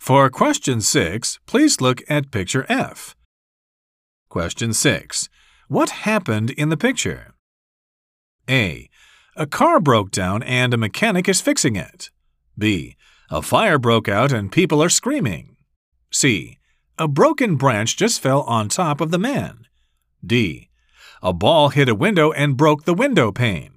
For question 6, please look at picture F. Question 6. What happened in the picture? A. A car broke down and a mechanic is fixing it. B. A fire broke out and people are screaming. C. A broken branch just fell on top of the man. D. A ball hit a window and broke the window pane.